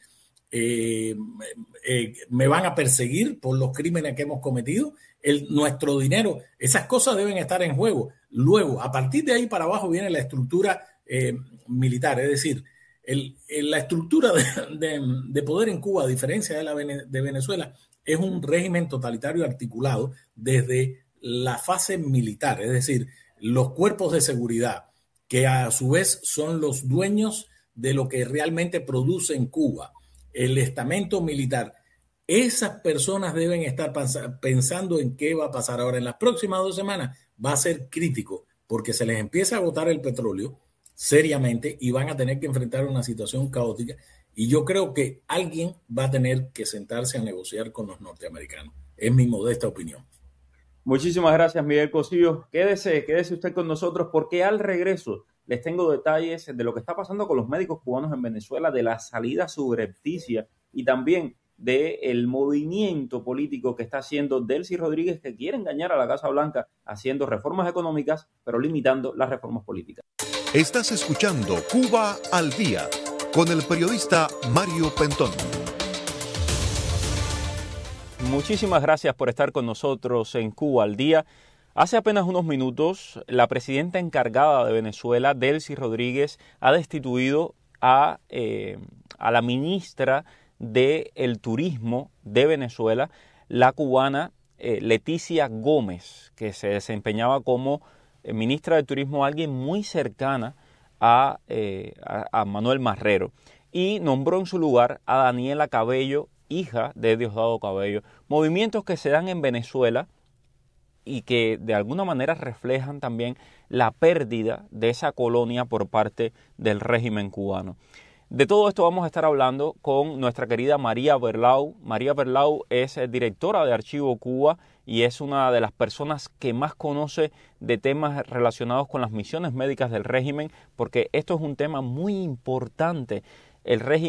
Me van a perseguir por los crímenes que hemos cometido. Nuestro dinero, esas cosas deben estar en juego. Luego, a partir de ahí para abajo viene la estructura militar, es decir, la estructura de poder en Cuba, a diferencia de Venezuela, es un régimen totalitario articulado desde la fase militar, es decir, los cuerpos de seguridad, que a su vez son los dueños de lo que realmente produce en Cuba, el estamento militar. Esas personas deben estar pensando en qué va a pasar ahora. En las próximas 2 semanas va a ser crítico, porque se les empieza a agotar el petróleo seriamente y van a tener que enfrentar una situación caótica. Y yo creo que alguien va a tener que sentarse a negociar con los norteamericanos. Es mi modesta opinión. Muchísimas gracias, Miguel Cosío. Quédese usted con nosotros, porque al regreso les tengo detalles de lo que está pasando con los médicos cubanos en Venezuela, de la salida subrepticia y también del movimiento político que está haciendo Delcy Rodríguez, que quiere engañar a la Casa Blanca haciendo reformas económicas, pero limitando las reformas políticas. Estás escuchando Cuba al Día con el periodista Mario Pentón. Muchísimas gracias por estar con nosotros en Cuba al Día. Hace apenas unos minutos, la presidenta encargada de Venezuela, Delcy Rodríguez, ha destituido a la ministra del Turismo de Venezuela, la cubana Leticia Gómez, que se desempeñaba como ministra de Turismo, alguien muy cercana a Manuel Marrero, y nombró en su lugar a Daniela Cabello, hija de Diosdado Cabello. Movimientos que se dan en Venezuela y que de alguna manera reflejan también la pérdida de esa colonia por parte del régimen cubano. De todo esto vamos a estar hablando con nuestra querida María Berlau. María Berlau es directora de Archivo Cuba y es una de las personas que más conoce de temas relacionados con las misiones médicas del régimen, porque esto es un tema muy importante. El régimen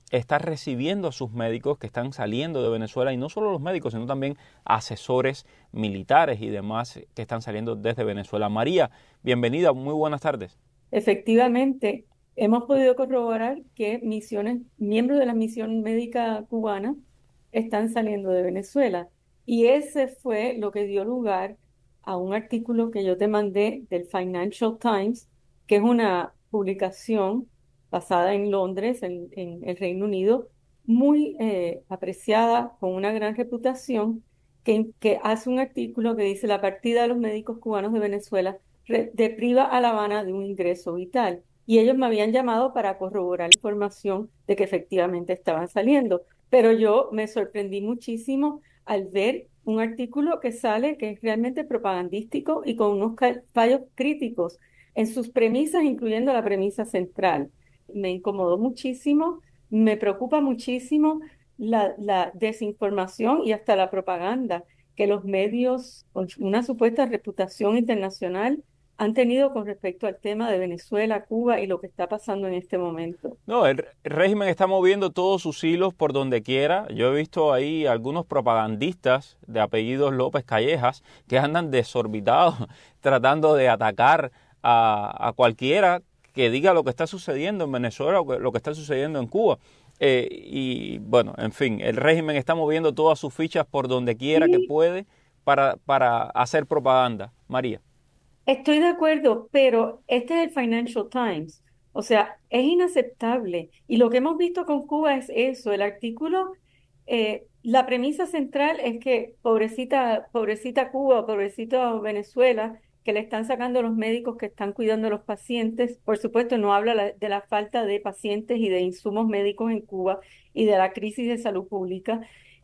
está recibiendo a sus médicos que están saliendo de Venezuela, y no solo los médicos, sino también asesores militares y demás que están saliendo desde Venezuela. María, bienvenida, muy buenas tardes. Efectivamente, hemos podido corroborar que miembros de la misión médica cubana están saliendo de Venezuela. Y ese fue lo que dio lugar a un artículo que yo te mandé del Financial Times, que es una publicación basada en Londres, en el Reino Unido, muy apreciada, con una gran reputación, que hace un artículo que dice: la partida de los médicos cubanos de Venezuela depriva a La Habana de un ingreso vital. Y ellos me habían llamado para corroborar la información de que efectivamente estaban saliendo. Pero yo me sorprendí muchísimo al ver un artículo que sale que es realmente propagandístico y con unos fallos críticos en sus premisas, incluyendo la premisa central. Me incomodó muchísimo, me preocupa muchísimo la desinformación y hasta la propaganda que los medios con una supuesta reputación internacional han tenido con respecto al tema de Venezuela, Cuba y lo que está pasando en este momento. No, el régimen está moviendo todos sus hilos por donde quiera. Yo he visto ahí algunos propagandistas de apellidos López Callejas que andan desorbitados tratando de atacar a cualquiera que diga lo que está sucediendo en Venezuela o lo que está sucediendo en Cuba. Y bueno, en fin, el régimen está moviendo todas sus fichas por donde quiera que puede para hacer propaganda. María. Estoy de acuerdo, pero este es el Financial Times. O sea, es inaceptable. Y lo que hemos visto con Cuba es eso. El artículo, la premisa central es que pobrecita Cuba, pobrecito Venezuela, que le están sacando los médicos que están cuidando a los pacientes. Por supuesto, no habla de la falta de pacientes y de insumos médicos en Cuba y de la crisis de salud pública.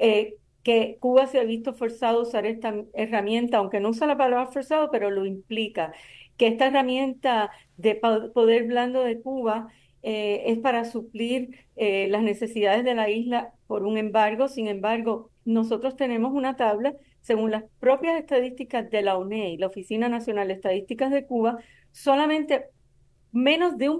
Que Cuba se ha visto forzado a usar esta herramienta, aunque no usa la palabra forzado, pero lo implica, que esta herramienta de poder blando de Cuba es para suplir las necesidades de la isla por un embargo. Sin embargo, nosotros tenemos una tabla, según las propias estadísticas de la UNED, la Oficina Nacional de Estadísticas de Cuba, solamente menos de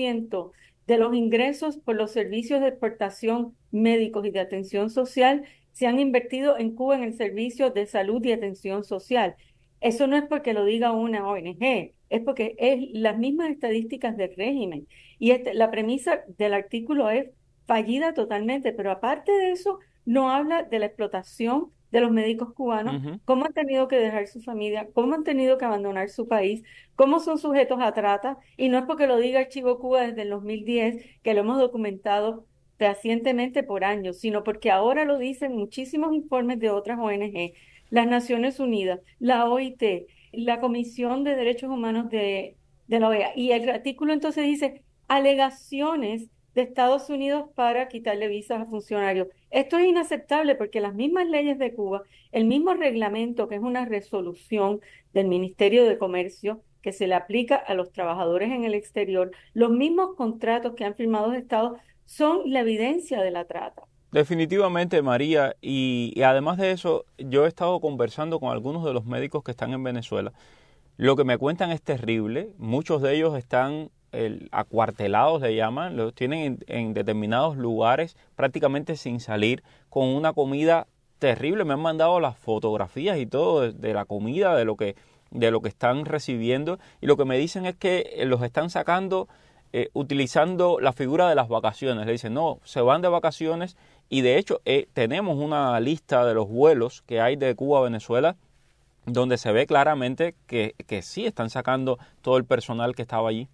1% de los ingresos por los servicios de exportación médicos y de atención social se han invertido en Cuba en el servicio de salud y atención social. Eso no es porque lo diga una ONG, es porque es las mismas estadísticas del régimen. Y la premisa del artículo es fallida totalmente, pero aparte de eso, no habla de la explotación de los médicos cubanos, cómo han tenido que dejar su familia, cómo han tenido que abandonar su país, cómo son sujetos a trata, y no es porque lo diga Archivo Cuba desde el 2010, que lo hemos documentado fehacientemente por años, sino porque ahora lo dicen muchísimos informes de otras ONG, las Naciones Unidas, la OIT, la Comisión de Derechos Humanos de la OEA. Y el artículo entonces dice alegaciones de Estados Unidos para quitarle visas a funcionarios. Esto es inaceptable porque las mismas leyes de Cuba, el mismo reglamento, que es una resolución del Ministerio de Comercio que se le aplica a los trabajadores en el exterior, los mismos contratos que han firmado los estados son la evidencia de la trata. Definitivamente, María, y además de eso, yo he estado conversando con algunos de los médicos que están en Venezuela. Lo que me cuentan es terrible. Muchos de ellos están acuartelados, le llaman, los tienen en determinados lugares prácticamente sin salir, con una comida terrible. Me han mandado las fotografías y todo de la comida, de lo que están recibiendo, y lo que me dicen es que los están sacando utilizando la figura de las vacaciones. Le dicen, no, se van de vacaciones, y de hecho tenemos una lista de los vuelos que hay de Cuba a Venezuela donde se ve claramente que sí están sacando todo el personal que estaba allí.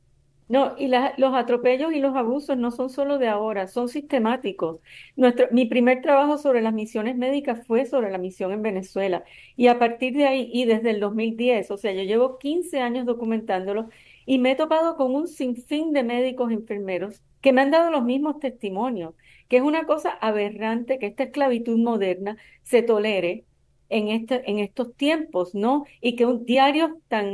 No, y los atropellos y los abusos no son solo de ahora, son sistemáticos. Mi primer trabajo sobre las misiones médicas fue sobre la misión en Venezuela, y a partir de ahí, y desde el 2010, o sea, yo llevo 15 años documentándolo, y me he topado con un sinfín de médicos y enfermeros que me han dado los mismos testimonios, que es una cosa aberrante que esta esclavitud moderna se tolere en estos tiempos, ¿no? Y que un diario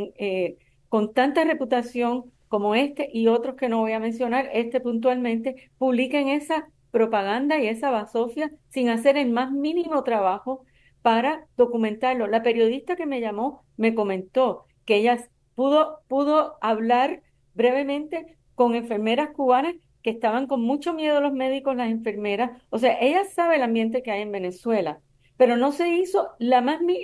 con tanta reputación como este y otros que no voy a mencionar, puntualmente, publiquen esa propaganda y esa basofia sin hacer el más mínimo trabajo para documentarlo. La periodista que me llamó me comentó que ella pudo hablar brevemente con enfermeras cubanas que estaban con mucho miedo los médicos, las enfermeras. O sea, ella sabe el ambiente que hay en Venezuela, pero no se hizo el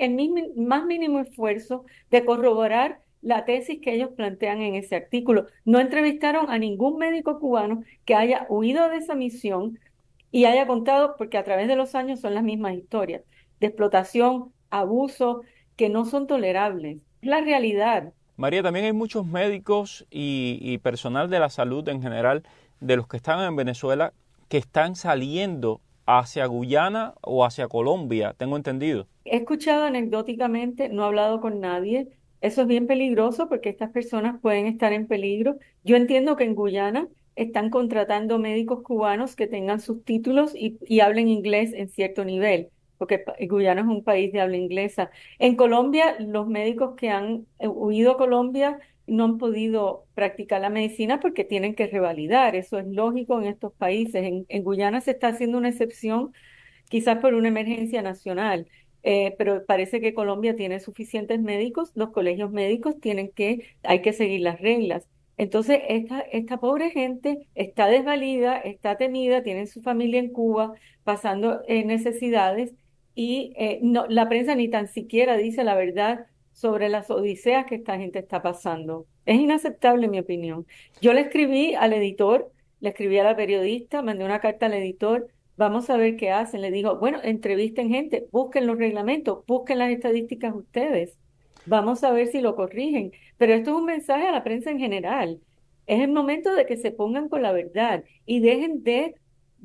más mínimo esfuerzo de corroborar la tesis que ellos plantean en ese artículo. No entrevistaron a ningún médico cubano que haya huido de esa misión y haya contado, porque a través de los años son las mismas historias, de explotación, abuso, que no son tolerables. Es la realidad. María, también hay muchos médicos y personal de la salud en general, de los que están en Venezuela, que están saliendo hacia Guyana o hacia Colombia, tengo entendido. He escuchado anecdóticamente, no he hablado con nadie. Eso es bien peligroso porque estas personas pueden estar en peligro. Yo entiendo que en Guyana están contratando médicos cubanos que tengan sus títulos y hablen inglés en cierto nivel, porque Guyana es un país de habla inglesa. En Colombia, los médicos que han huido a Colombia no han podido practicar la medicina porque tienen que revalidar. Eso es lógico en estos países. En Guyana se está haciendo una excepción, quizás por una emergencia nacional. Pero parece que Colombia tiene suficientes médicos, los colegios médicos hay que seguir las reglas. Entonces, esta pobre gente está desvalida, está temida, tienen su familia en Cuba pasando necesidades y la prensa ni tan siquiera dice la verdad sobre las odiseas que esta gente está pasando. Es inaceptable, en mi opinión. Yo le escribí al editor, le escribí a la periodista, mandé una carta al editor. Vamos a ver qué hacen. Le digo, bueno, entrevisten gente, busquen los reglamentos, busquen las estadísticas ustedes. Vamos a ver si lo corrigen. Pero esto es un mensaje a la prensa en general. Es el momento de que se pongan con la verdad y dejen de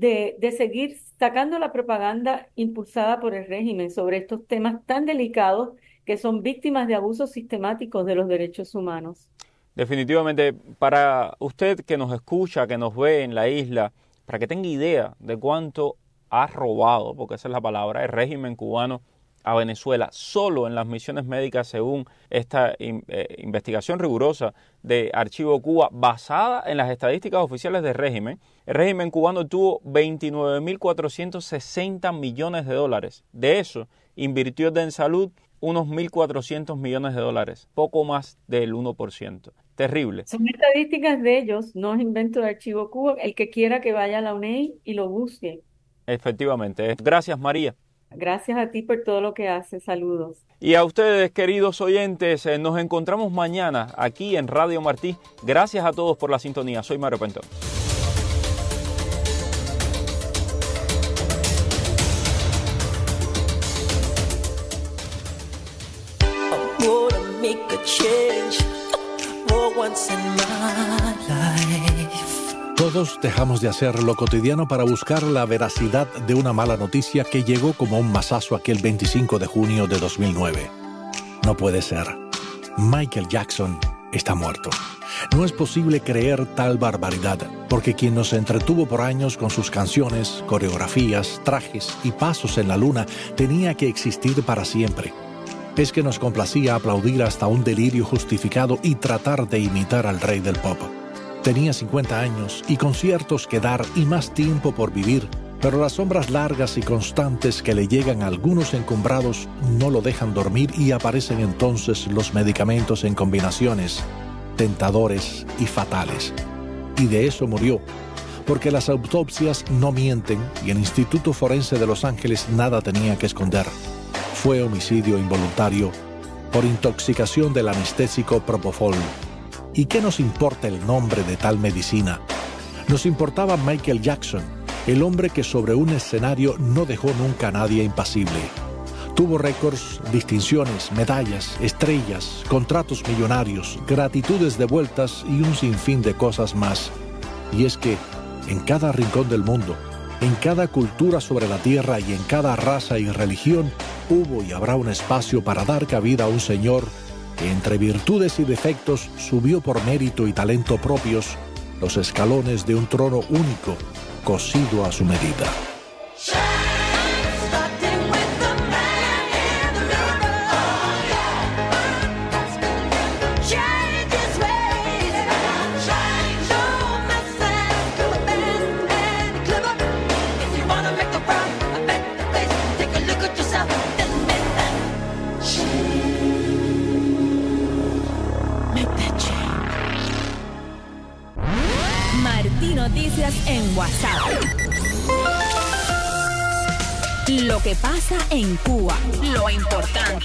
seguir sacando la propaganda impulsada por el régimen sobre estos temas tan delicados que son víctimas de abusos sistemáticos de los derechos humanos. Definitivamente, para usted que nos escucha, que nos ve en la isla, para que tenga idea de cuánto ha robado, porque esa es la palabra, el régimen cubano a Venezuela, solo en las misiones médicas, según esta investigación rigurosa de Archivo Cuba, basada en las estadísticas oficiales del régimen, el régimen cubano tuvo 29.460 millones de dólares. De eso, invirtió en salud unos 1.400 millones de dólares, poco más del 1%. Terrible. Son estadísticas de ellos, no es invento de Archivo Cuba. El que quiera que vaya a la UNEI y lo busque. Efectivamente. Gracias, María. Gracias a ti por todo lo que haces. Saludos. Y a ustedes, queridos oyentes, nos encontramos mañana aquí en Radio Martí. Gracias a todos por la sintonía. Soy Mario Pentón. Todos dejamos de hacer lo cotidiano para buscar la veracidad de una mala noticia que llegó como un mazazo aquel 25 de junio de 2009. No puede ser. Michael Jackson está muerto. No es posible creer tal barbaridad, porque quien nos entretuvo por años con sus canciones, coreografías, trajes y pasos en la luna tenía que existir para siempre. Es que nos complacía aplaudir hasta un delirio justificado y tratar de imitar al rey del pop. Tenía 50 años y conciertos que dar y más tiempo por vivir, pero las sombras largas y constantes que le llegan a algunos encumbrados no lo dejan dormir y aparecen entonces los medicamentos en combinaciones, tentadores y fatales. Y de eso murió, porque las autopsias no mienten y el Instituto Forense de Los Ángeles nada tenía que esconder. Fue homicidio involuntario por intoxicación del anestésico Propofol. ¿Y qué nos importa el nombre de tal medicina? Nos importaba Michael Jackson, el hombre que sobre un escenario no dejó nunca a nadie impasible. Tuvo récords, distinciones, medallas, estrellas, contratos millonarios, gratitudes devueltas y un sinfín de cosas más. Y es que en cada rincón del mundo, en cada cultura sobre la tierra y en cada raza y religión, hubo y habrá un espacio para dar cabida a un señor que entre virtudes y defectos subió por mérito y talento propios los escalones de un trono único, cosido a su medida. Martí Noticias en WhatsApp. Lo que pasa en Cuba, lo importante.